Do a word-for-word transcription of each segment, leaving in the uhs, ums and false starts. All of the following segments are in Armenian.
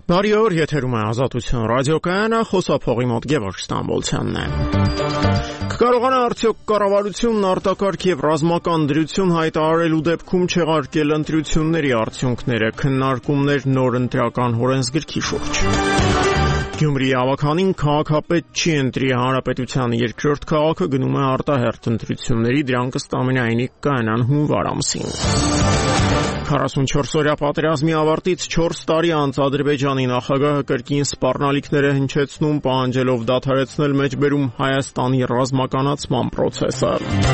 Բարի օր, եթերում է Ազատություն ռադիոկայանը, խոսափողի մոտ Գևորգ Ստամբոլցյանն է։ Կկարողանա արդյոք կառավարությունն արտակարգ եւ ռազմական դրություն հայտարարելու դեպքում չեղարկել ընտրությունների արդյունքները, քննարկումներ նոր ընտրական օրենսգրքի շուրջ։ Գյումրիի ավագանին քաղաքապետ չի ընտրի, Հանրապետության երկրորդ քաղաքը գնում է արտահերթ ընտրությունների, դրանք ըստ ամենայնի կայանան հունվար ամսին։ քառասունչորս-օրյա պատերազմի ավարտից չորս տարի անց Ադրբեջանի նախագահը կրկին սպառնալիքներ է հնչեցնում, պահանջելով դադարեցնել մեջբերում Հայաստանի ռազմականացման process-ը։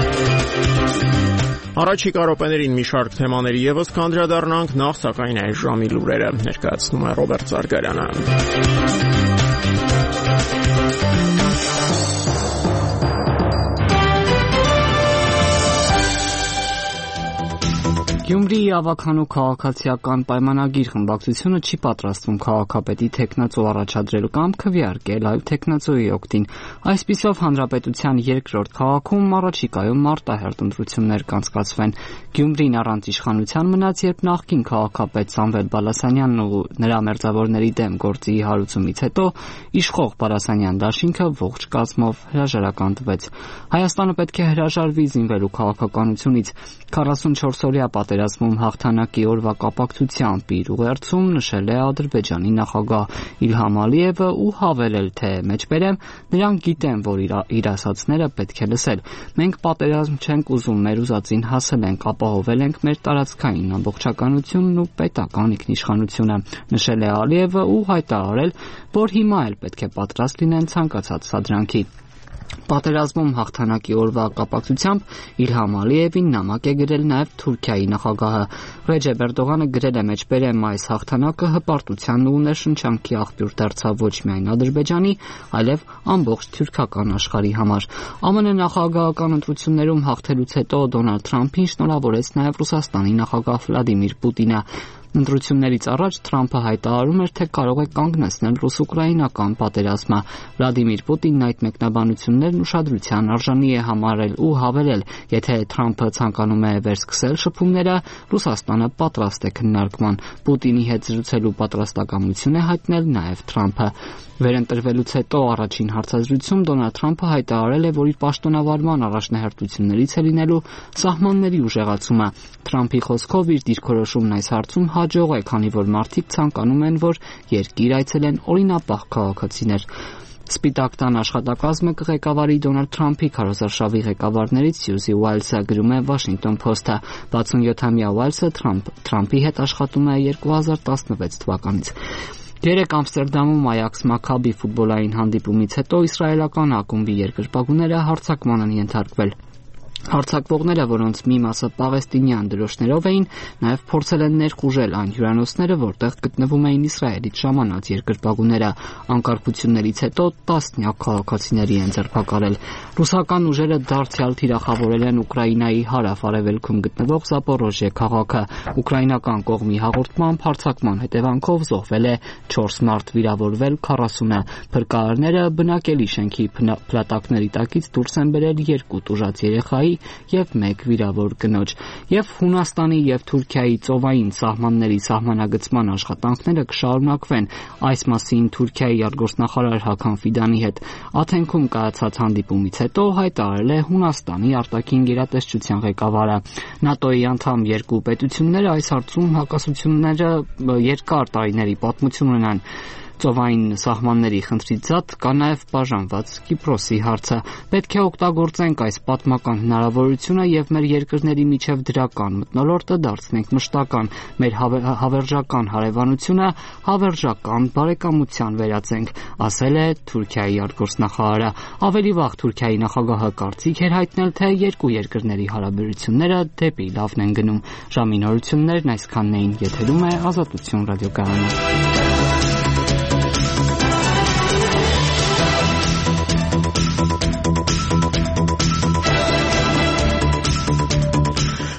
Առաջիկա րոպեներին մի շարք թեմաների ևս կանդրադառնանք, նախ սակայն այս ժամի լուրերը ներկայացնում է Ռոբերտ Զարգարյանը։ Գյումրիի ավագանու քաղաքացիական պայմանագիր խմբակցությունը չի պատրաստվում քաղաքապետի թեկնածու առաջադրել կամ քվեարկել այլ թեկնածուի օգտին։ Այսպիսով Հանրապետության երկրորդ քաղաքում առաջիկայում արտահերթ ընտրություններ կանցկացվեն։ Գյումրին առանց իշխանության մնաց, երբ նախկին քաղաքապետ Սամվել Բալասանյանն ու նրա մերձավորների դեմ գործի հարուցումից հետո իշխող Բալասանյան դաշինքը ողջ կազմով հրաժարականտվեց։ Հայաստանը պետք է հրաժարվի զինվելու քաղաքականությունից։ քառասունչորս-օրյա պատերազմում հաղթանակի օրվա կապակցությամբ իր ուղերձում նշել է Ադրբեջանի նախագահ Իլհամ Ալիևը ու հավելել, թե մեջբերեմ, նրանք գիտեն, որ իր ասածները պետք է լսել։ Մենք պատերազմ չենք ուզում, մեր ուզածին հասել ենք, ապահովել ենք մեր տարածքային ամբողջականությունն ու պետական ինքնիշխանությունը, նշել է Ալիևը ու հայտարարել, որ հիմա էլ պետք է պատրաստ լինեն ցանկացած սադրանքի։ Պատերազմում հաղթանակի օրվա կապակցությամբ Իլհամ Ալիևին նամակ է գրել նաև Թուրքիայի նախագահը։ Ռեջեփ Էրդողանը գրել է մեջբերեմ այս հաղթանակը հպարտության ու ներշնչանքի աղբյուր դարձավ ոչ միայն Ադրբեջանի, այլև ամբողջ թուրքական աշխարհի համար։ ԱՄՆ նախագահական ընտրություններում հաղթելուց հետո Դոնալդ Թրամփին շնորհավորեց նաև Ռուսաստանի նախագահ Վլադիմիր Պուտինը։ Ընտրություններից առաջ Թրամփը հայտարարում էր, թե կարող է կանգնեցնել ռուս-ուկրաինական պատերազմը։ Վլադիմիր Պուտինն այդ մեկնաբանություններն ուշադրության արժանի է համարել ու հավելել, եթե Թրամփը ցանկանում է վերսկսել շփումները, Ռուսաստանը պատրաստ է քննարկման։ Պուտինի հետ զրուցելու պատրաստակամություն է հայտնել նաև Թրամփը։ Վերընտրվելուց հետո առաջին հարցազրույցում Դոնալդ Թրամփը հայտարարել է, որ իր պաշտոնավարման առաջնահերթություններից է լինելու սահմանների ուժեղացումը։ Թրամփի խոսքով իր դիրքորոշումն այս հարցում հաջող է, քանի որ մարդիկ ցանկանում են, որ երկիր այցելեն օրինապահ քաղաքացիներ։ Սպիտակ տան աշխատակազմը կղեկավարի Դոնալդ Թրամփի քարոզարշավի ղեկավարներից Սյուզի Ուայլսը, գրում է Washington Post-ը։ վաթսունյոթամյա Ուայլսը Թրամփի հետ աշխատում է երկու հազար տասնվեց թվականից։ Երեկ Ամստերդամում Այաքս Մաքաբի ֆուտբոլային հանդիպումից հետո իսրայելական ակումբի երկրպագուները հարձակման են ենթարկվել։ Հարձակվողները, որոնց մի մասը պաղեստինյան դրոշներով էին, նաև փորձել են ներխուժել այն հյուրանոցները, որտեղ գտնվում էին Իսրայելից ժամանած երկրպագուները։ Անկարգություններից հետո տասնյակ քաղաքացիների են ձերբակալել։ Ռուսական ուժերը դարձյալ թիրախավորել են Ուկրաինայի հարավ-արևելքում գտնվող Զապորոժիե քաղաքը։ Ուկրաինական կողմի հաղորդմամբ հարձակման հետևանքով զոհվել է չորս մարդ, վիրավորվել քառասունը։ Փրկարարները բնակելի շենքի փլատակների տակից դուրս են բերել երկու տուժած երեխայի և մեկ վիրավոր կնոջ։ Եվ Հունաստանի և Թուրքիայի ծովային սահմանների սահմանագծման աշխատանքները կշարունակվեն։ Այս մասին Թուրքիայի արտգործնախարար Հական Ֆիդանի հետ Աթենքում կայացած հանդիպումից հետո հայտարարել է Հունաստանի արտաքին գերատեսչության ղեկավարը։ ՆԱՏՕ-ի անդամ երկու պետությունները այս հարցում հակասությունները երկար տարիների պատմություն ունեն։ Ծովային սահմանների խնդրից զատ կա նաև բաժանված Կիպրոսի հարցը։ Պետք է օգտագործենք այս պատմական հնարավորությունը և մեր երկրների միջև դրական մթնոլորտը դարձնենք մշտական, մեր հավերժական հարևանությունը հավերժական բարեկամության վերածենք, ասել է Թուրքիայի արտգործնախարարը։ Ավելի վաղ Թուրքիայի նախագահը կարծիք էր հայտնել, թե երկու երկրների հարաբերությունները դեպի լավն են գնում։ Ժամի նորություններն այսքանն էին, եթերում է Ազատություն ռադիոկայանը։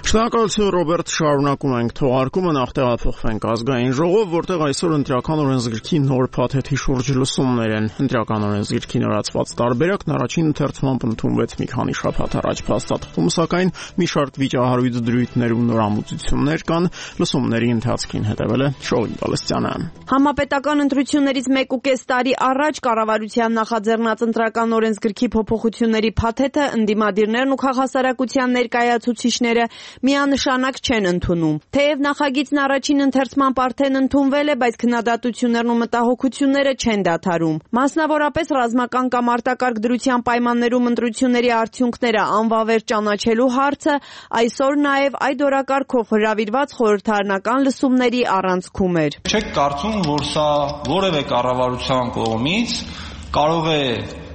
Շնորհակալություն Ռոբերտ, շարունակում ենք թողարկումը, նախ տեղափոխվենք ազգային ժողով, որտեղ այսօր ընտրական օրենսգրքի նոր փաթեթի շուրջ լսումներ են։ Ընտրական օրենսգրքի նորացված տարբերակն առաջին ընթերցմամբ ընդունվեց մի քանի շաբաթ առաջ փաստաթղթում, սակայն մի շարք վիճահարույց դրույթներ ու նորամուծություններ կան։ Լսումների ընթացքին հետևել է Շողին Բալստյանը։ Համապետական ընտրություններից մեկ ու կես տարի առաջ կառավարության նախաձեռնած ընտրական օրենսգրքի փոփոխությունների փաթեթը ընդդիմադիրներն ու քաղաքասարակության ներկայացուցիչները միանշանակ չեն ընդունում։ Թեև նախագիծն առաջին ընթերցմամբ արդեն ընդունվել է, բայց քննադատություններն ու մտահոգությունները չեն դադարում։ Մասնավորապես ռազմական կամ արտակարգ դրության պայմաններում ընտրությունների արդյունքները անվավեր ճանաչելու հարցը այսօր նաև այդ օրակարգով հրավիրված խորհրդարանական լսումների առանցքում էր։ Չեք կարծում, որ սա որևէ կառավարության կողմից կարող է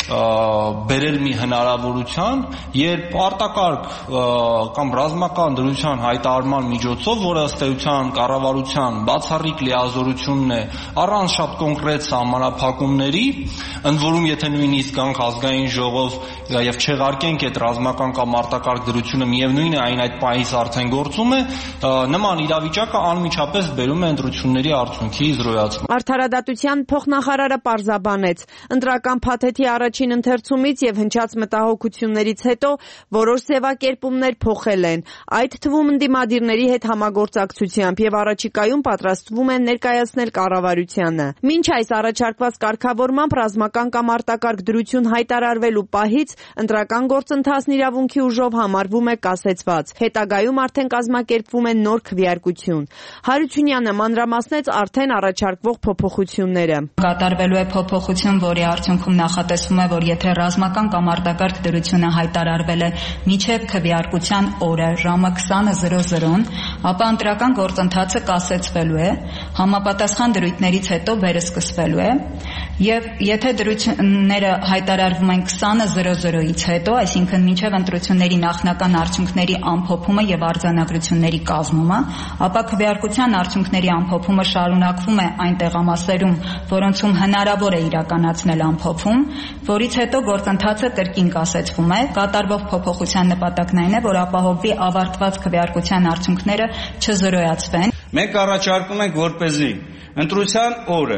բերել մի հնարավորության, երբ արտակարգ կամ ռազմական դրության հայտարարման միջոցով, որը ըստ էության կառավարության բացառիկ լիազորությունն է, առանց շատ կոնկրետ սահմանափակումների, ընդ որում եթե նույնիսկ գանք ազգային ժողով եւ չեղարկենք այդ ռազմական կամ արտակարգ դրությունը, միևնույն է այն այդ պահից արդեն գործում է, նման իրավիճակը անմիջապես բերում է ընտրությունների արդյունքի զրոյացման։ Արդարադատության փոխնախարարը պարզաբանեց, ընտրական փաթեթի առաջին ընթերցումից եւ հնչած մտահոգություններից հետո որոշ ձևակերպումներ փոխել են, այդ թվում ընդդիմադիրների հետ համագործակցությամբ եւ առաջիկայում պատրաստվում են ներկայացնել կառավարությանը։ Մինչ այս առաջարկված կարգավորմամբ ռազմական կամ արտակարգ դրություն հայտարարվելու պահից ընտրական գործընթացն իրավունքի ուժով համարվում է կասեցված։ Հետագայում արդեն կազմակերպվում են նոր քվեարկություն։ Հարությունյանը մանրամասնեց արդեն առաջարկվող փոփոխությունները։ Կատարվելու է փոփոխություն, որի արդյունքում նախատեսվում է, որ եթե ռազմական կամ արտակարգ դրությունը հայտարարվել է մինչև քվեարկության օրը ժամը քսանը, ապա ընտրական գործընթացը կասեցվելու է, համապատասխան դրույթներից հետո վերսկսվելու է, եւ եթե դրությունները հայտարարվում են քսանից հետո, այսինքն մինչև ընտրությունների նախնական արդյունքների ամփոփումը եւ արձանագրությունների կազմումը, ապա քվեարկության արդյունքների ամփոփումը շարունակվում է այն տեղամասերում, որոնցում հնարավոր է իրականացնել ամփոփում, որից հետո գործընթացը կրկին կասեցվում է։ Կատարվող փոփոխության նպատակն այն է, որ ապահովվի ավարտված քվեարկության արդյունքները չզրոյացվեն։ Մենք առաջարկում ենք, որպեսզի ընտրության օրը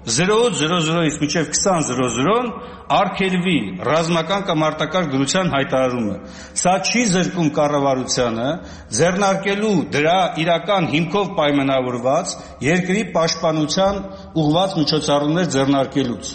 զրոյից մինչև քսան արգելվի ռազմական կամ արտակարգ դրության հայտարարումը։ Սա չի զրկում կառավարությանը ձեռնարկելու դրա իրական հիմքով պայմանավորված երկրի պաշտպանության ուղղված միջոցառումներ ձեռնարկելուց։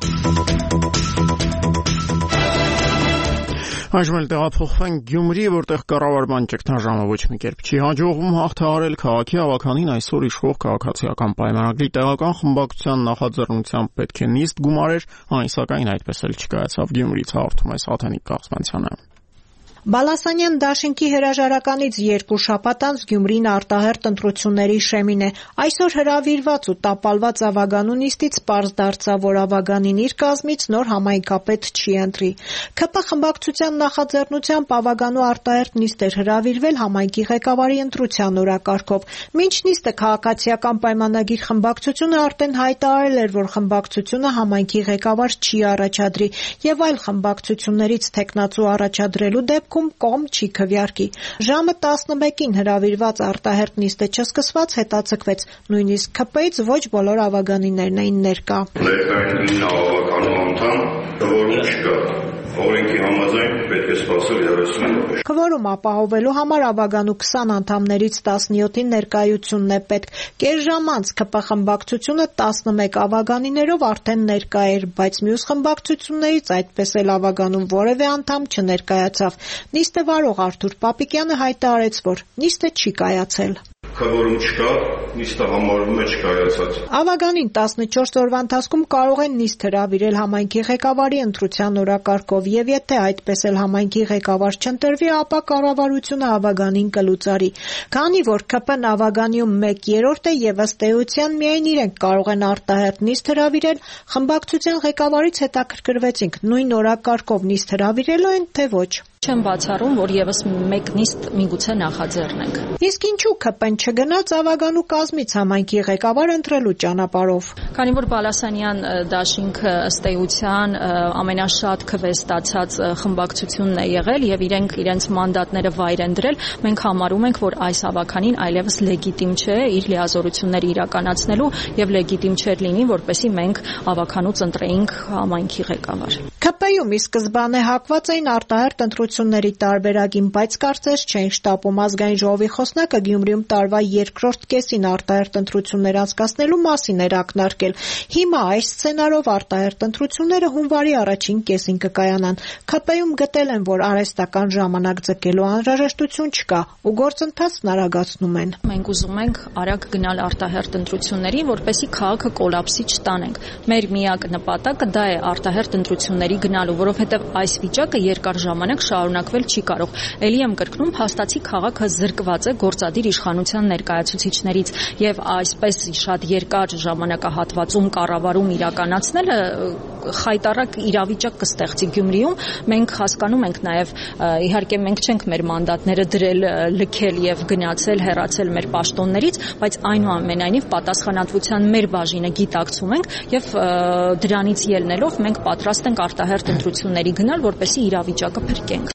Այժմ էլ տեղափոխվենք Գյումրի, որտեղ կառավարման ճգնաժամը ոչ մի կերպ չի հաջողվում հաղթահարել քաղաքի ավականին այսօր իշխող քաղաքացիական պայմանագրի տեղական խմբակցության նախաձեռնությամբ պետք է նիստ գումարեր, այն սակայն այդպես էլ չկայացավ։ Գյումրից հաղորդում է Սաթենիկ Կաղցմանցյանը։ Բալասանյան դաշինքի հրաժարականից երկու շաբաթ անց Գյումրին արտահերթ ընտրությունների շեմին է։ Այսօր հրավիրված ու տապալված ավագանու նիստից պարզ դարձավ, որ ավագանին իր կազմից նոր համայնքապետ չի ընտրի։ ՔՊ խմբակցության նախաձեռնությամբ ավագանու արտահերթ նիստ էր հրավիրվել համայնքի ղեկավարի ընտրության օրակարգով։ Մինչ նիստը քաղաքացիական պայմանագիր խմբակցությունը արդեն հայտարարել էր, որ խմբակցությունը համայնքի ղեկավար չի առաջադրի եւ այլ խմբակցություններից թեկնածու առաջադրելու դեպքում կողմ չի քվեարկի։ Ժամը տասնմեկին հրավիրված արտահերթ նիստը չսկսված հետաձգվեց, նույնիսկ ՔՊ-ից ոչ բոլոր ավագանիներն էին ներկա։ Ներկային ինը ավականու անդամ քվորում չկա։ Օրենքի համաձայն պետք է սպասել երեսուն րոպե։ Քվորում ապահովելու համար ավագանու քսան անդամներից տասնյոթի ներկայությունն է պետք։ Կես ժամ անց ՔՊ խմբակցությունը տասնմեկ ավագանիներով արդեն ներկա էր, բայց մյուս խմբակցություններից այդպես էլ ավագանու որևէ անդամ չներկայացավ։ Նիստը վարող Արթուր Պապիկյանը հայտարարեց, որ նիստը չի կայացել։ Քվորում չկա, նիստը համարվում է չկայացած։ Ավագանին տասնչորս օրվա ընթացքում կարող են նիստ հրավիրել համայնքի ղեկավարի ընտրության օրակարգով եւ եթե այդպես էլ համայնքի ղեկավար չընտրվի, ապա կառավարությունը ավագանին կլուծարի։ Քանի որ ՔՊ-ն ավագանիում մեկ երրորդ է եւ ըստ էության միայն իրենք կարող են արտահերթ նիստ հրավիրել, խմբակցության ղեկավարից հետաքրքրվեցինք՝ նույն օրակարգով նիստ հրավիրելու են, թե ոչ։ Չեմ բացառում, որ եւս մեկ նիստ միգուցե նախաձեռնենք։ Իսկ ինչու ՔՊ-ն չգնաց Ավագանու կազմից համայնքի ղեկավար ընտրելու ճանապարհով։ Քանի որ Բալասանյան դաշինքը ըստ էության ամենաշատ քվեստացած խմբակցությունն է եղել եւ իրենք իրենց մանդատները վայր են դրել, մենք համարում ենք, որ այս հավաքանին այլևս լեգիտիմ չէ իր լիազորությունները իրականացնելու եւ լեգիտիմ չէր լինի, որպեսզի մենք ավականուց ընտրեինք համայնքի ղեկավար։ ՔՊ-ում ի սկզբանե հակված էին արտահերթ ընտրությունների տարբերակին, բայց կարծես չէին շտապում ազգային ժողովի խոսնակը Գյումրիում տարվա երկրորդ կեսին արտահերթ ընտրություններ անցկացնելու մասին էր ակնարկել։ Հիմա այս սցենարով արտահերթ ընտրությունները հունվարի առաջին կեսին կկայանան։ ՔՊ-ում գտել են, որ արհեստական ժամանակ ձգելու անհրաժեշտություն չկա ու գործընթացն արագացնում են։ Մենք ուզում ենք արագ գնալ արտահերթ ընտրությունների, որպեսզի քաղաքը կոլապսի չտանենք։ Մեր միակ նպատակը դա է արտահերթ ընտրությունների գնալու, որովհետև այս վիճակը երկար ժամանակ շարունակվել չի կարող։ Էլի եմ կրկնում, փաստացի քաղաքը զրկված է գործադիր իշխանության ներկայացուցիչներից եւ այսպես շատ երկար ժամանակահատվածում կառավարում իրականացնելը խայտառակ իրավիճակ կստեղծի Գյումրիում։ Մենք հասկանում ենք նաեւ, իհարկե մենք չենք մեր մանդատները դրել, լքել եւ գնացել, հեռացել մեր պաշտոններից, բայց այնուամենայնիվ պատասխանատվության մեր բաժինը գիտակցում ենք եւ դրանից ելնելով մենք պատրաստ ենք արտահերթ ընտրությունների գնալ, որպեսզի իրավիճակը փրկենք։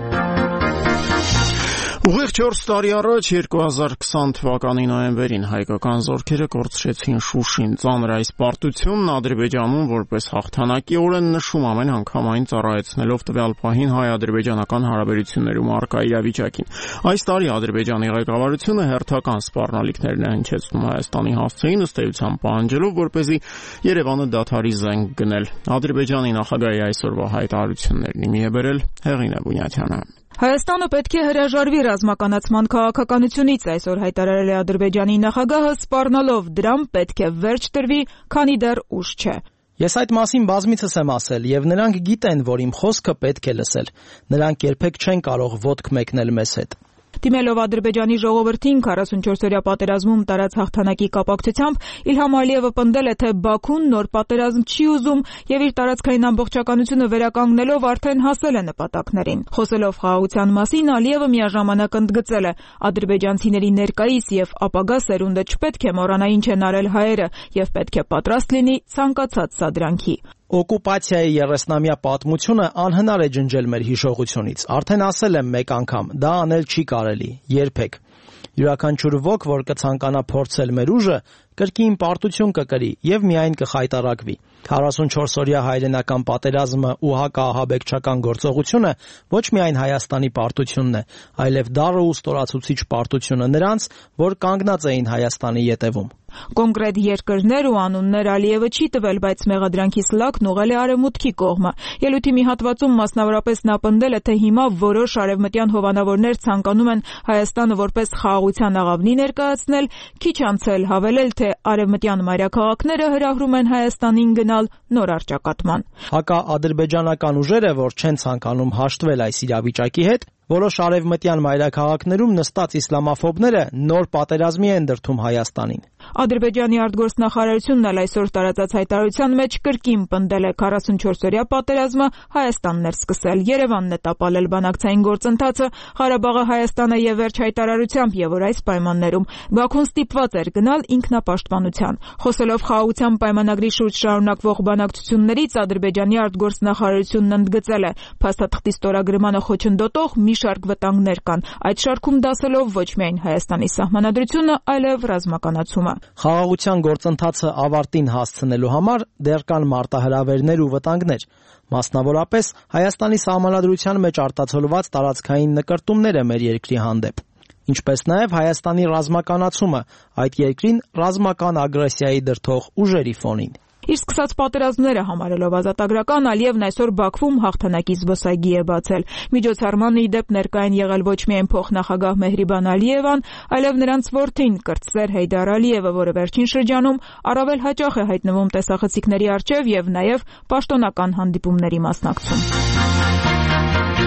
Ուղիղ չորս տարի առաջ երկու հազար քսան թվականի նոյեմբերին հայկական զորքերը կորցրեցին Շուշին։ Ծանր այս պարտությունն Ադրբեջանում որպես հաղթանակի օր են նշում, ամեն անգամ այն ծառայեցնելով տվյալ պահին հայ-ադրբեջանական հարաբերություններում առկա իրավիճակին։ Այս տարի Ադրբեջանի ղեկավարությունը հերթական սպառնալիքներն է հնչեցնում Հայաստանի հասցեին, ըստ էության պահանջելով, որպեսզի Երևանը դադարի զենք գնել։ Ադրբեջանի նախագահի այսօրվա հայտարարություններն իմի է բերել Հեղինե Բունյաթյանը։ Հայաստանը պետք է հրաժարվի ռազմականացման քաղաքականությունից, այսօր հայտարարել է Ադրբեջանի նախագահը, սպառնալով դրան պետք է վերջ տրվի, քանի դեռ ուշ չէ։ Ես այդ մասին բազմիցս եմ ասել, եւ նրանք գիտեն, որ իմ խոսքը պետք է լսել։ Նրանք երբեք չեն կարող ոտք մեկնել մեզ հետ։ Դիմելով Ադրբեջանի ժողովրդին քառասունչորսօրյա պատերազմում տարած հաղթանակի կապակցությամբ Իլհամ Ալիևը պնդել է, թե Բաքուն նոր պատերազմ չի ուզում եւ իր տարածքային ամբողջականությունը վերականգնելով արդեն հասել է նպատակներին։ Խոսելով խաղաղության մասին, Ալիևը միաժամանակ ընդգծել է. ադրբեջանցիների ներկայիս եւ ապագա սերունդը չպետք է մոռանա ինչ են արել հայերը եւ պետք է պատրաստ լինի ցանկացած սադրանքի։ Օկուպացիայի երեսնամյա պատմությունը անհնար է ջնջել մեր հիշողությունից։ Արդեն ասել եմ մեկ անգամ, դա անել չի կարելի, երբեք։ Յուրաքանչյուր ոք, որ կցանկանա փորձել մեր ուժը, կրկին պարտություն կկրի եւ միայն կխայտարակվի։ քառասունչորսօրյա հայրենական պատերազմը ու հակաահաբեկչական գործողությունը ոչ միայն Հայաստանի պարտությունն է, այլև դառը ու ստորացուցիչ պարտությունը նրանց, որ կանգնած էին Հայաստանի ետևում։ Կոնկրետ երկրներ ու անուններ Ալիևը չի տվել, բայց մեղադրանքի սլակն ուղղել է արևմուտքի կողմը։ Ելույթի մի հատվածում մասնավորապես նա պնդել է, թե հիմա որոշ արևմտյան հովանավորներ ցանկանում են Հայաստանը որպես խաղաղության աղավնի ներկայացնել, քիչ անց էլ հավելել, թե արևմտյան մայրաքաղաքները հրահրում են Հայաստանին գնալ նոր առճակատման։ Հակաադրբեջանական ուժերը, որ չեն ցանկանում հաշտվել այս իրավիճակի հետ, որոշ արևմտյան մայրաքաղաքներում նստած իսլամաֆոբները նոր պատերազմի են դրդում Հայաստանին։ Ադրբեջանի արտգործնախարարությունն էլ այսօր տարածած հայտարարության մեջ կրկին պնդել է քառասունչորսօրյա պատերազմը Հայաստանն էր սկսել, Երևանն է տապալել բանակցային գործընթացը, Ղարաբաղը Հայաստանը եւ վերջ հայտարարությամբ, եւ որ այս պայմաններում Բաքուն ստիպված էր գնալ ինքնապաշտպանության։ Խոսելով խաղաղության պայմանագրի շուրջ շարունակվող բանակցություններից, Ադրբեջանի արտգործնախարարությունն ընդգծել է. փաստաթղթի ստորագրմանը խոչընդոտող մի շարք վտանգներ կան, այդ շարքում դասելով ոչ միայն Հայաստանի սահմանադրությունը, այլև ռազմականացումը։ Խաղաղության գործընթացը ավարտին հասցնելու համար դեռ կան մարտահրավերներ ու վտանգներ, մասնավորապես Հայաստանի սահմանադրության մեջ արտացոլված տարածքային նկրտումները մեր երկրի հանդեպ, ինչպես նաև Հայաստանի ռազմականացումը այդ երկրին ռազմական ագրեսիայի դրդող ուժերի ֆոնին։ Իր սկսած պատերազմները համարելով ազատագրական, Ալիևն այսօր Բաքվում հաղթանակի զբոսայգի է բացել։ Միջոցառմանը ի դեպ ներկա են եղել ոչ միայն փոխնախագահ Մեհրիբան Ալիևան, այլև նրանց որդին Կրտսեր Հեյդար Ալիևը, որը վերջին շրջանում առավել հաճախ է հայտնվում տեսախցիկների առջև եւ նաեւ պաշտոնական հանդիպումների մասնակցում։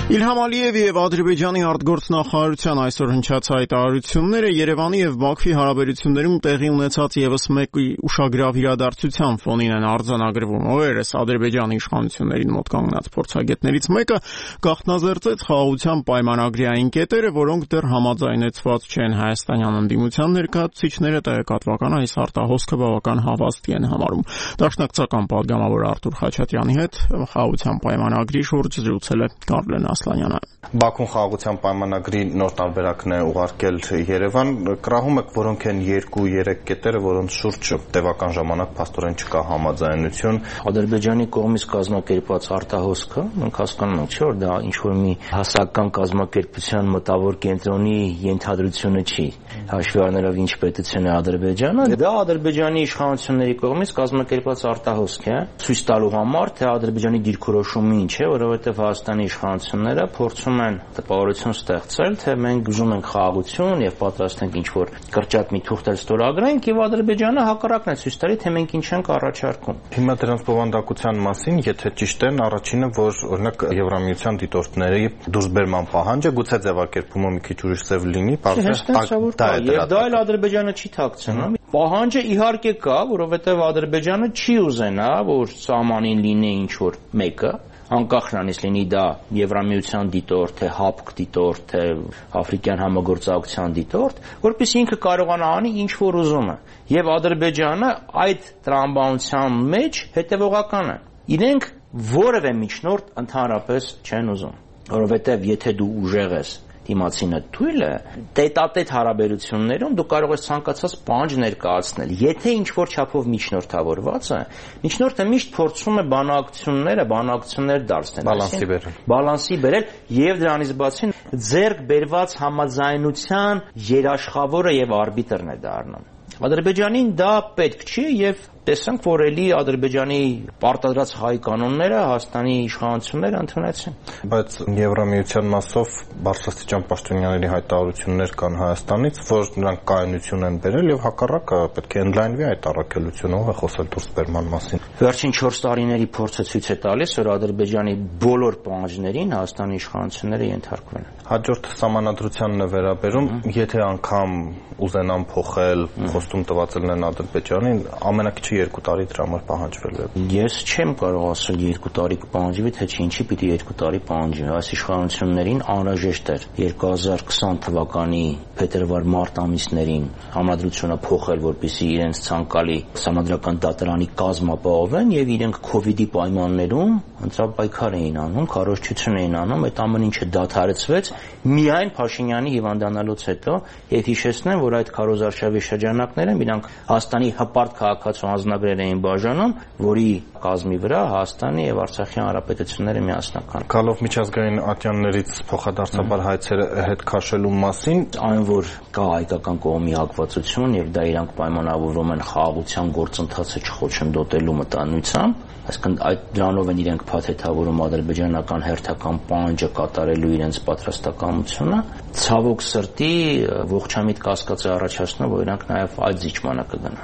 Իլհամ Ալիևի եւ Ադրբեջանի արտգործնախարարության այսօր հնչած հայտարարությունները Երևանի եւ Բաքվի հարաբերություններում տեղի ունեցած եւս մեկ ուշագրավ իրադարձության ֆոնին են արձանագրվում։ Օրերս Ադրբեջանի իշխանություններին մոտ կանգնած փորձագետներից մեկը գաղտնազերծեց խաղաղության պայմանագրի այն կետերը, որոնք դեռ համաձայնեցված չեն։ Հայաստանյան ընդդիմության ներկայացուցիչները տեղեկատվական այս արտահոսքը բավական հավաստի են համարում։ Դաշնակցական պատգամավոր Արտուր Խաչատրյանի հետ խաղաղության պայմանագրի շուրջ զրուցել է Կարլեն Ասլանյանը։ Բաքուն խաղաղության պայմանագրի նոր տարբերակն է ուղարկել Երևան, կրահում եք որոնք են երկու-երեք կետերը, որոնց շուրջ տևական ժամանակ փաստորեն չկա համաձայնություն։ Ադրբեջանի կողմից կազմակերպված արտահոսքը, մենք հասկանում ենք, չէ՞ որ դա ինչ-որ մի հասարակական կազմակերպության մտավոր կենտրոնի ենթադրությունը չի, հաշվի առնելով ինչ պետություն է Ադրբեջանը, դա Ադրբեջանի իշխանությունների կողմից կազմակերպված արտահոսք է, ցույց տալու համար, թե Ադրբեջանի դիրքորոշումը ինչ է, որովհետև Հայաստանի իշխանությունները փորձում են տպավորություն ստեղծել, թե մենք ուզում ենք խաղաղություն եւ պատրաստ ենք ինչ-որ կրճատ մի թուղթեր ստորագրենք, եւ Ադրբեջանը հակառակն է ցույց տալի, թե մենք ինչ ենք առաջարկում։ Հիմա դրանց բովանդակության մասին, եթե ճիշտ են, առաջինը, որ օրինակ Եվրամիության դիտորդների դուրսբերման պահանջը գուցե ձևակերպումը մի քիչ ուրիշ ձև լինի, բարձր դա է դա էլ Ադրբեջանը չի թաքցնում։ Պահանջը իհարկե կա, որովհետեւ Ադրբեջանը չի ուզենա, որ սահմանին լինի ինչ-որ մեկը, անկախ նրանից լինի դա Եվրամիության դիտորդ, թե ՀԱՊԿ դիտորդ, թե Աֆրիկյան համագործակցության դիտորդ, որպեսզի ինքը կարողանա անի ինչ որ ուզում է։ Եվ Ադրբեջանը այդ տրամաբանության մեջ հետևողական է։ Իրենք որևէ միջնորդ ընդհանրապես չեն ուզում, որովհետև եթե դու ուժեղ ես դիմացինը թույլ է, տետատետ հարաբերություններում դու կարող ես ցանկացած պահանջ ներկայացնել։ Եթե ինչ-որ չափով միջնորդավորված է, միջնորդը միշտ փորձում է բանակցությունները, բանակցություններ դարձնել, բալանսի բերել։ Բալանսի բերել եւ դրանից բացի ձեռք բերված համաձայնության երաշխավորը եւ արբիտրն է դառնում։ Ադրբեջանին դա պետք չի եւ տեսանք, որ էլի Ադրբեջանի պարտադրած հայ կանոնները Հայաստանի իշխանությունները ընդունեցին։ Բայց Եվրամիության մասով բարձրաստիճան պաշտոնյաների հայտարարություններ կան Հայաստանից, որ նրանք կայունություն են բերել եւ հակառակը պետք է ընդլայնվի այդ առաքելությունը, ով է խոսել դուրսբերման մասին։ Վերջին չորս տարիների փորձը ցույց է տալիս, որ Ադրբեջանի բոլոր պահանջներին Հայաստանի իշխանությունները ենթարկվել են։ Հաջորդ սահմանադրությանն է վերաբերում, եթե անգամ ուզենան փոխել, խոստում տված են Ադրբեջանին, ամենակիչը երկու տարի դրա համար պահանջվել է։ Ես չեմ կարող ասել երկու տարի կպահանջվի, թե չի ինչի պիտի երկու տարի պահանջվի։ Այս իշխանություններին անհրաժեշտ էր երկու հազար կիսան թվականի փետրվար-մարտ ամիսներին համադրությունը փոխել, որպեսզի իրենց ցանկալի սահմանադրական դատարանի կազմ ապահովեն եւ իրենք քովիդի պայմաններում ընտրապայքար էին անում, քարոզչություն էին անում, այդ ամեն ինչը դադարեցվեց միայն Փաշինյանի հիվանդանալուց հետո, եւ հիշեցնեմ, որ այդ քարոզարշավի շրջանակներում իրանք Հայաստանի հպարտ քաղաքացու հանձնագրեր էին բաժանում, որի կազմի վրա Հայաստանի եւ Արցախի հանրապետությունները միասնական։ Գալով միջազգային ատյաններից փոխադարձաբար հայցերը հետ քաշելու մասին, այն որ կա հայկական կողմի հակվածություն եւ դա իրանք պայմանավորվում են խաղաղության գործընթացը չխոչընդոտելու մտանությամբ, այսինքն այդ դրանով են իրենք փաթեթավորում ադրբեջանական հերթական պահանջը կատարելու իրենց պատրաստակամությունը, ցավոք սրտի ողջամիտ կասկած է առաջացնում, որ իրանք նաեւ այդ զիջմանը կգնան։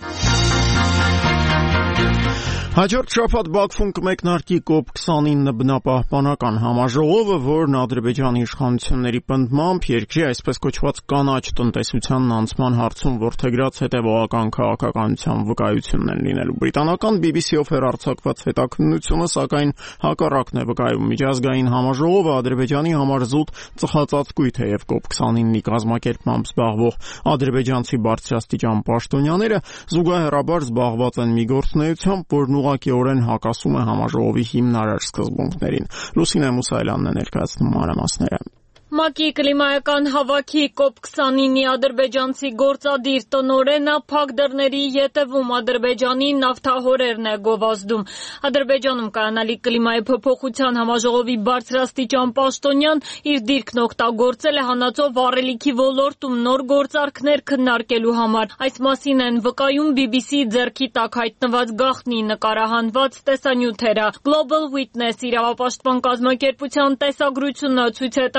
Հաջորդ շաբաթ Բաքվում կմեկնարկի կոպ քսանինը բնապահպանական համաժողովը, որն Ադրբեջանի իշխանությունների պնդմամբ երկրի այսպես կոչված կանաչ տնտեսությանն անցման հարցում որդեգրած հետևողական քաղաքականության վկայությունն են լինելու։ Բրիտանական բի բի սի-ով հեռարձակված հետաքննությունը, սակայն հակառակն է վկայում։ Միջազգային համաժողովը Ադրբեջանի համար զուտ ծխածածկույթ է եւ կոպ քսանինի կազմակերպմամբ զբաղվող ադրբեջանցի բարձրաստիճան պաշտոնյաները զուգահեռաբար զբաղված են մի գործունեությամբ, որն ուղղակիորեն հակասում է համաժողովի հիմնարար սկզբունքներին։ Լուսինե Մուսայելյանն է ներկայացնում մանրամասները։ ՄԱԿ-ի կլիմայական հավաքի կոպ քսանինի ադրբեջանցի գործադիր տնօրենը փակ դռների ետևում Ադրբեջանի նավթահորերն է գովազդում։ Ադրբեջանում կայանալիք կլիմայի փոփոխության համաժողովի բարձրաստիճան պաշտոնյան իր դիրքն օգտագործել է հանածո վառելիքի ոլորտում նոր գործարքներ քննարկելու համար։ Այս մասին են վկայում բի բի սի ձեռքի տակ հայտնված գաղտնի նկարահանված տեսանյութերը։ Global Witness իրավապաշտպան կազմակերպության տեսագրությունը ցույց է տալիս,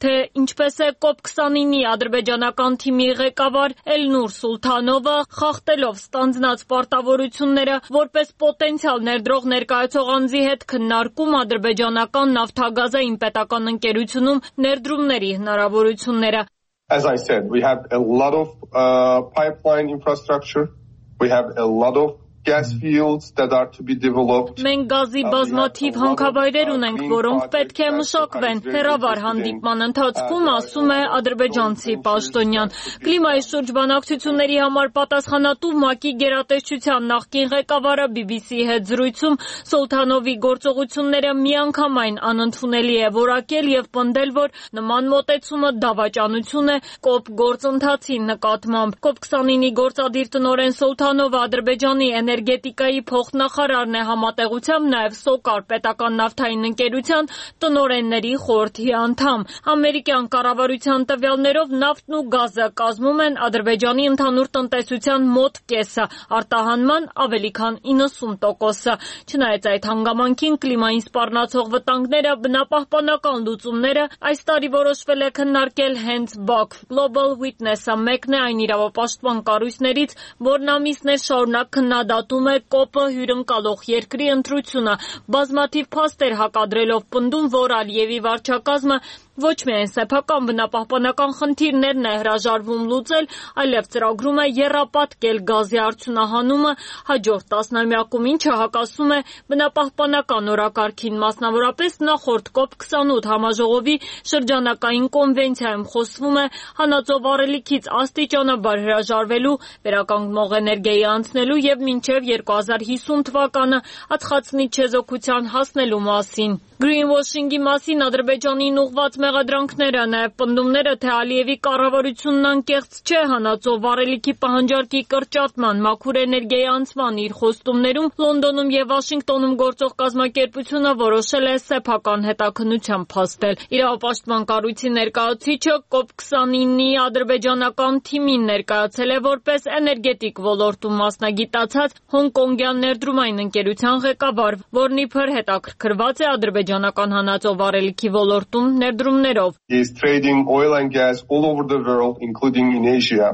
թե ինչպես է կոպ քսանինի ադրբեջանական թիմի ղեկավար Էլնուր Սուլթանովը խախտելով ստանձնած պարտավորությունները որպես պոտենցիալ ներդրող ներկայացող անձի հետ քննարկում ադրբեջանական նավթագազային պետական ընկերությունում ներդրումների հնարավորությունները. As I said, we have a lot of uh, pipeline infrastructure. We have a lot of gas fields that are to be developed. Մենք գազի բազմաթիվ հանքավայրեր ունենք, որոնք պետք է մշակվեն։ Հերավար հանդիպման ընթացքում ասում է ադրբեջանցի պաշտոնյան։ Կլիմայի շուրջ բանակցությունների համար պատասխանատու ՄԱԿ-ի գերատեսչության նախկին ղեկավարը բի բի սի-ի հետ զրույցում Սուլթանովի գործողությունները միանգամայն անընդունելի է որակել եւ պնդել, որ նման մոտեցումը դավաճանություն է կոպ գործընթացի նկատմամբ։ կոպ քսանինի գործադիր տնօրեն Սուլթանովը Ադրբեջանի էներգետիկայի փոխնախարարն է, համատեղությամբ նաև Սոկար պետական նավթային ընկերության տնօրենների խորհրդի անդամ։ Ամերիկյան կառավարության տվյալներով նավթն ու գազը կազմում են Ադրբեջանի ընդհանուր տնտեսության մոտ կեսը, արտահանման ավելի քան իննսուն տոկոսը։ Չնայած այդ հանգամանքին կլիմային սպառնացող վտանգները, բնապահպանական լուծումները այս տարի որոշվել է քննարկել հենց Back Global Witness-ը մեկն է այն իրավապաշտպան կառույցներից, որն ամիսներ շարունակ քննադատում է կոպը հյուրընկալող երկրի ընտրությունը, բազմաթիվ փաստեր հակադրելով պնդում, որ Ալիևի վարչակազմը ոչ միայն սեփական բնապահպանական խնդիրներն է հրաժարվում լուծել, այլև ծրագրում է եռապատկել գազի արդյունահանումը հաջորդ տասնամյակում, ինչը հակասում է բնապահպանական օրակարգին, մասնավորապես նախորդ կոպ քսանութ համաժողովի շրջանակային կոնվենցիայում խոսվում է հանածով առելիքից աստիճանաբար հրաժարվելու, վերականգնող էներգիայի անցնելու եւ մինչեւ երկու հազար հիսուն թվականը ածխածնի չեզոքության հասնելու մասին։ Greenwashing-ի մասին Ադրբեջանին ուղղված մեղադրանքները, նաև պնդումները, թե Ալիևի կառավարությունն անկեղծ չէ հանածով վառելիքի պահանջարկի կրճատման, մաքուր էներգիայի անցման իր խոստումներում Լոնդոնում եւ Վաշինգտոնում գործող կազմակերպությունը որոշել է սեփական հետաքննությամբ փաստել։ Իրավապաշտպան կառույցի ներկայացուցիչը կոպ քսանինի ադրբեջանական թիմին ներկայացել է որպես էներգետիկ ոլորտում մասնագիտացած հոնկոնգյան ներդրումային ընկերության ղեկավար, որն իբր հետաքրքրված է ադրբեջանական հանածով վառելիքի ոլորտում ներդրումներով։ Is trading oil and gas all over the world, including in Asia.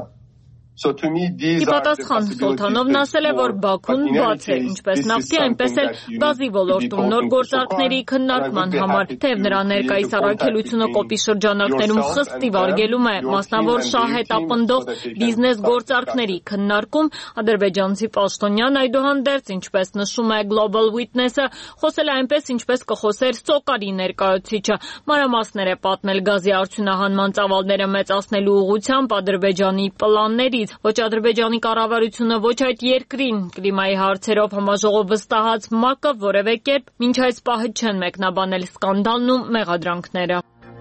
Ի պատասխան Սուլթանովն ասել է, որ Բաքուն բաց է, ինչպես նավթի, այնպես էլ գազի ոլորտում նոր գործարքների քննարկման համար, թեև նրա ներկայիս առաքելությունը կոպի շրջանակներում խստիվ արգելում է մասնավոր շահետապնդող բիզնես գործարքների քննարկում, ադրբեջանցի պաշտոնյան այդուհանդերձ, ինչպես նշում է Global Witness-ը, խոսել է այնպես, ինչպես կխոսեր Սոկարի ներկայացուցիչը, մանրամասներ է պատմել գազի արդյունահանման ծավալները մեծացնելու ուղղությամբ Ադրբեջանի պլանների ոչ Ադրբեջանի կառավարությունը, ոչ այդ երկրին կլիմայի հարցերով համաժողով վստահած ՄԱԿ-ը որևէ կերպ մինչ այս պահը չեն մեկնաբանել սկանդալն ու մեղադրանքները։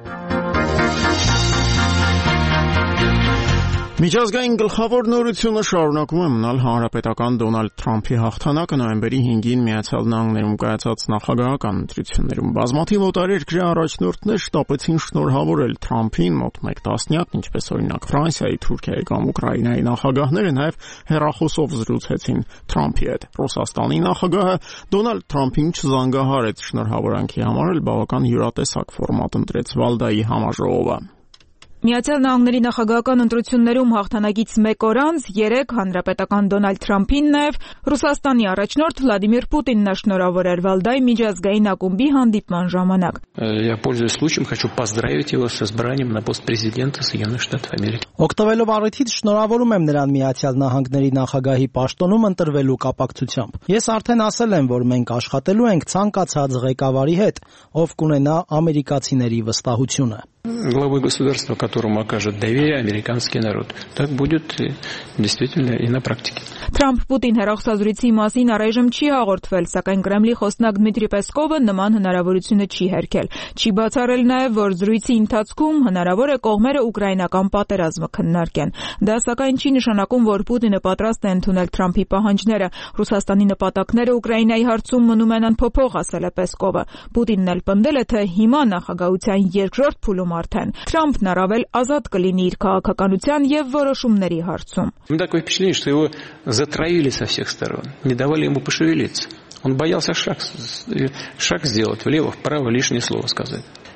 Միջազգային գլխավոր նորությունը շարունակում է մնալ հանրապետական Դոնալդ Թրամփի հաղթանակը նոյեմբերի հինգին Միացյալ Նահանգներում կայացած նախագահական ընտրություններում։ Բազմաթիվ օտարերկրյա առաջնորդներ շտապեցին շնորհավորել Թրամփին, մոտ մեկ տասնյակ, ինչպես օրինակ Ֆրանսիայի, Թուրքիայի կամ Ուկրաինայի նախագահները նաև հեռախոսով զրուցեցին Թրամփի հետ։ Ռուսաստանի նախագահը Դոնալդ Թրամփին չզանգահարեց շնորհավորանքի համար, էլ բավական յուրատեսակ ֆորմատ ընտրեց Վալդայի համաժողովը։ Միացյալ Նահանգների նախագահական ընտրություններում հաղթանակից մեկ օր անց երեկ հանրապետական Դոնալդ Թրամփին նաև Ռուսաստանի առաջնորդ Վլադիմիր Պուտինն է շնորհավորել Վալդայի միջազգային ակումբի հանդիպման ժամանակ։ Я пользуюсь случаем, хочу поздравить его с избранием на пост президента Соединенных Штатов Америки. Օգտվելով առիթից շնորհավորում եմ նրան Միացյալ Նահանգների նախագահի պաշտոնում ընտրվելու կապակցությամբ։ Ես արդեն ասել եմ, որ մենք աշխատելու ենք ցանկացած ղեկավարի հետ, ով կունենա ամերիկացիների վստահությունը։ Главой государства, которому окажет доверие американский народ. Так будет действительно и на практике. Թրամփ-Պուտին հեռախոսազրույցի մասին առայժմ չի հաղորդվել, սակայն Կրեմլի խոսնակ Դմիտրի Պեսկովը նման հնարավորությունը չի հերքել։ Չի բացառել նաև, որ զրույցի ընթացքում հնարավոր է կողմերը ուկրաինական պատերազմը քննարկեն։ Դա սակայն չի նշանակում, որ Պուտինը պատրաստ է ընդունել Թրամփի պահանջները։ Ռուսաստանի նպատակները Ուկրաինայի հարցում մնում են անփոփոխ, ասել է Պեսկովը։ Պուտինն էլ պնդել է, թե հիմա նախագահության երկրորդ փուլում արդեն Թրամփն առավել ազատ կլինի իր քաղաքականության եւ որոշումների հարցում։ Такое впечатление, что его затравили со всех сторон, не давали ему пошевелиться. Он боялся шаг, шаг сделать влево, вправо, лишнее слово сказать.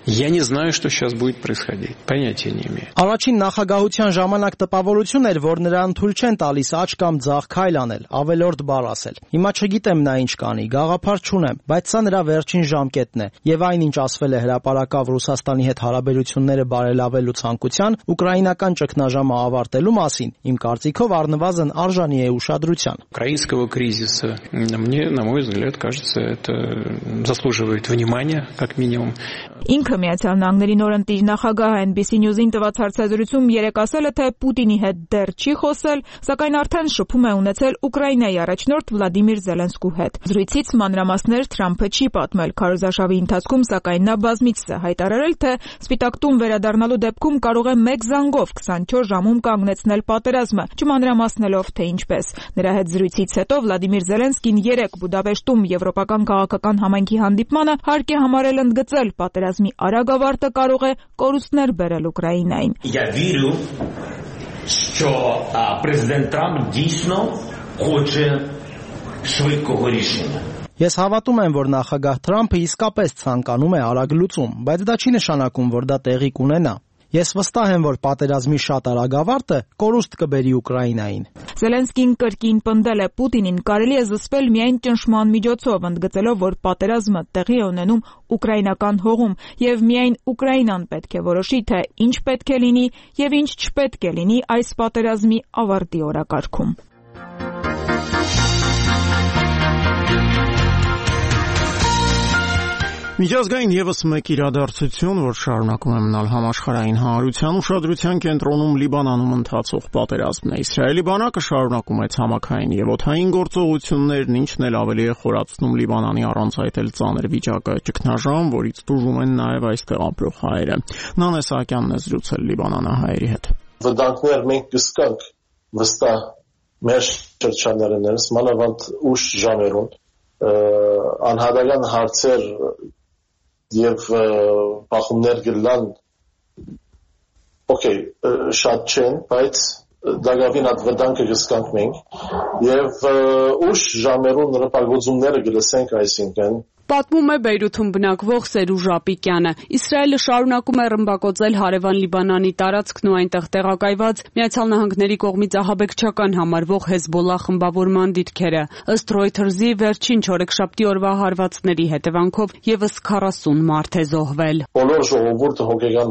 Я не знаю, что сейчас будет происходить. Понятия не имею. Առաջին նախագահության ժամանակ տպավորություն էր, որ նրան թույլ չեն տալիս աճ կամ ձախ քայլ անել, ավելորդ բառ ասել։ Հիմա չգիտեմ նա ինչ կանի, գաղափար չունեմ, բայց սա նրա վերջին ժամկետն է։ Եվ այն, ինչ ասվել է հրապարակավ Ռուսաստանի հետ հարաբերությունները բարելավելու ցանկության, ուկրաինական ճգնաժամը ավարտելու մասին, իմ կարծիքով առնվազն արժանի է ուշադրության։ Украинского кризиса, мне, на мой взгляд, кажется, это заслуживает внимания, как минимум. Ինքը Միացյալ Նահանգների նորընտիր նախագահ N B C News-ին տված հարցազրույցում երեկ ասել է, թե Պուտինի հետ դեռ չի խոսել, սակայն արդեն շփում է ունեցել Ուկրաինայի առաջնորդ Վլադիմիր Զելենսկու հետ։ Զրույցից մանրամասներ Թրամփը չի պատմել քարոզարշավի ընթացքում, սակայն նա բազմիցս է հայտարարել, թե Սպիտակ տուն վերադառնալու դեպքում կարող է մեկ զանգով քսանչորս ժամում կանգնեցնել պատերազմը, չմանրամասնելով թե ինչպես։ Նրա հետ զրույցից հետո Վլադիմիր Զելենսկին երեկ Բուդապեշտում Եվրոպական քաղաքական համայնքի հանդիպմանը հարկ է համարել ընդգծել պատերազմի արագ ավարտը կարող է կորուստներ բերել Ուկրաինային։ Я вірю, що президент Трамп дійсно хоче швидкого рішення. Ես հավատում եմ, որ նախագահ Թրամփը իսկապես ցանկանում է արագ լուծում, բայց դա չի նշանակում, որ դա տեղի կունենա։ Ես վստահ եմ, որ պատերազմի շատ արագ ավարտը կորուստ կբերի Ուկրաինային։ Զելենսկին կրկին պնդել է Պուտինին կարելի է զսպել միայն ճնշման միջոցով, ընդգծելով, որ պատերազմը տեղի է ունենում ուկրաինական հողում եւ միայն Ուկրաինան պետք է որոշի, թե ինչ պետք է լինի եւ ինչ չպետք է լինի այս պատերազմի ավարտի օրակարգում։ Միջազգային ևս մեկ իրադարձություն, որ շարունակում է մնալ համաշխարհային հանրության ուշադրության կենտրոնում Լիբանանում ընթացող պատերազմն է։ Իսրայելի բանակը շարունակում է ցամաքային եւ օդային գործողություններն, ինչն էլ ավելի է խորացնում Լիբանանի առանց այդ էլ ծանր վիճակը, ճգնաժամ, որից տուժում են նաեւ այստեղ ապրող հայերը։ Նանե Սահակյանն է զրուցել լիբանանահայերի հետ։ Վտանգներ մենք կսկանք վստահ մեր շրջաններներս, մանավանդ ուշ ժամերուն, անհատական հարցեր եւ բախումներ գլան օքեյ շատ չեն, բայց դակավին այդ վտանգը կսկանք մենք եւ ուշ ժամերուն ռպագոծումները գլսենք, այսինքն Պատմում է Բեյրութում բնակվող Սերուժ Ապիկյանը։ Իսրայելը շարունակում է ռմբակոծել հարևան Լիբանանի տարածքն ու այնտեղ տեղակայված Միացյալ Նահանգների կողմից ահաբեկչական համարվող Հեզբոլլա խմբավորման դիրքերը։ Ըստ Reuters-ի վերջին չորեքշաբթի օրվա հարվածների հետևանքով եւս քառասուն մարդ է զոհվել։ Բոլոր ժողովուրդը հոգեգան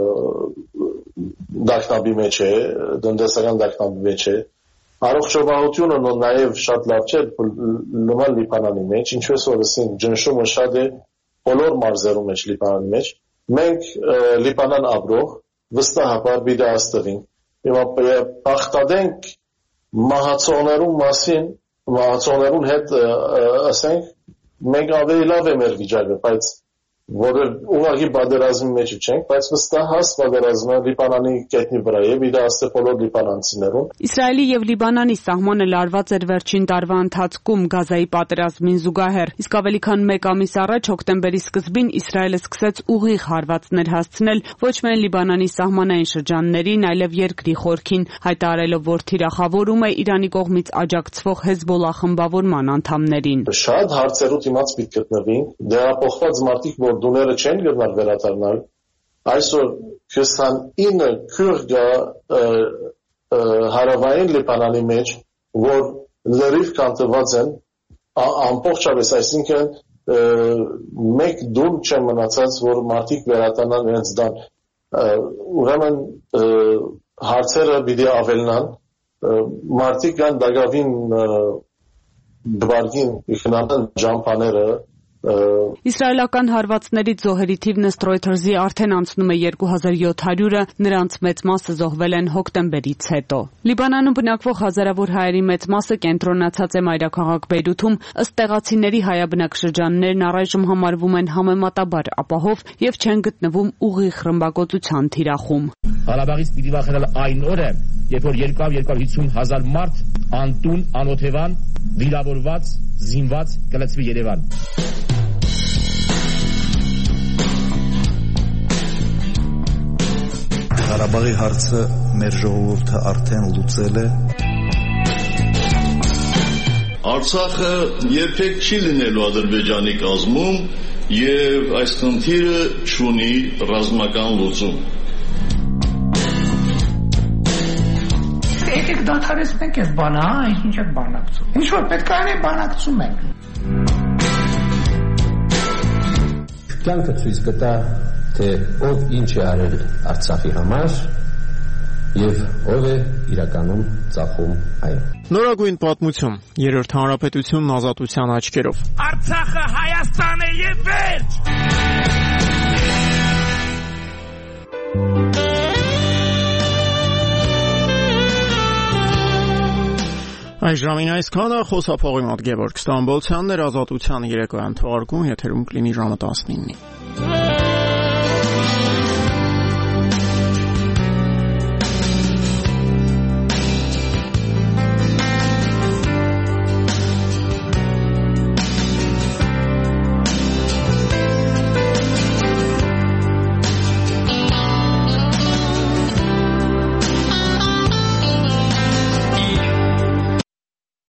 դաշնաբի մեջ է, տնտեսական դաշնաբի մեջ է։ Առողջապահությունը նաև շատ լավ չէ նման Լիբանանի մեջ, ինչպես որ ասին, ճնշումը շատ է բոլոր մարզերում մեջ Լիբանանի մեջ։ Մենք Լիբանան ապրող վստահաբար պիտի աստղենք։ Հիմա բախտադենք մահացողներու մասին, մահացողներուն հետ ասենք, մենք ավելի լավ է մեր վիճակը, բայց որը ուղղակի պատերազմի մեջ չենք, բայց վստահ հաս պատերազմը Լիբանանի կետնի վրա է, իդա ասե բոլոր լիբանանցիներուն։ Իսրայելի եւ Լիբանանի սահմանը լարված էր վերջին տարվա ընթացքում Գազայի պատերազմին զուգահեռ։ Իսկ ավելի քան մեկ ամիս առաջ հոկտեմբերի սկզբին Իսրայելը սկսեց ուղիղ հարվածներ հասցնել ոչ միայն Լիբանանի սահմանային շրջաններին, այլև երկրի խորքին, հայտարարելով, որ թիրախավորում է Իրանի կողմից աջակցվող Հեզբոլլա խմբավորման անդամներին։ Շատ հարցերու դիմաց պիտի գտնվին, դերապոխված մարդիկ որ դուները չեն գտնար վերադառնալ, այսօր քսանինը քուրդը հարավային Լիբանանի մեջ, որ լրիվ կանտված են, ամբողջապես, այսինքն մեկ դուր չեն մնացած, որ մարդիկ վերադառնան իրենց դան։ Ուրեմն հարցերը պիտի ավելնան, մարդիկ կան դակավին դվարգին իխնանան ջամփաները Իսրայելական հարվածներից զոհերի թիվն ըստ Reuters-ի արդեն անցնում է երկու հազար յոթ հարյուրը, նրանց մեծ մասը զոհվել են հոկտեմբերից հետո։ Լիբանանում բնակվող հազարավոր հայերի մեծ մասը կենտրոնացած է մայրաքաղաք Բեյրութում, ըստ տեղացիների հայաբնակշրջաններն առայժմ համարվում են համեմատաբար ապահով եւ չեն գտնվում ուղիղ ռմբակոծության թիրախում։ Ղարաբաղից պիտի վախենալ այն օրը, երբ որ երկար երկար հիսուն հազար մարդ անտուն, անօթևան, վիրավորված, զինված կլցվի Երևան։ Ղարաբաղի հարցը մեր ժողովուրդը արդեն լուծել է։ Արցախը երբեք չի լինելու Ադրբեջանի կազմում եւ այս խնդիրը չունի ռազմական լուծում։ Եկեք դադարեցնենք այս բանը, հա, ինչ եք բանակցում։ Ինչ որ պետք է անենք, բանակցում ենք։ Կյանքը ցույց կտա, թե ով ինչ է արել Արցախի համար եւ ով է իրականում ծախում այն։ Նորագույն պատմություն, երրորդ հանրապետությունն ազատության աչքերով։ Արցախը Հայաստան է եւ վերջ։ Այս ժամին այսքանը, խոսափողի մոտ Գևորգ Ստամբոլցյանն էր, Ազատության երեկոյան թողարկում եթերում կլինի ժամը տասնինը։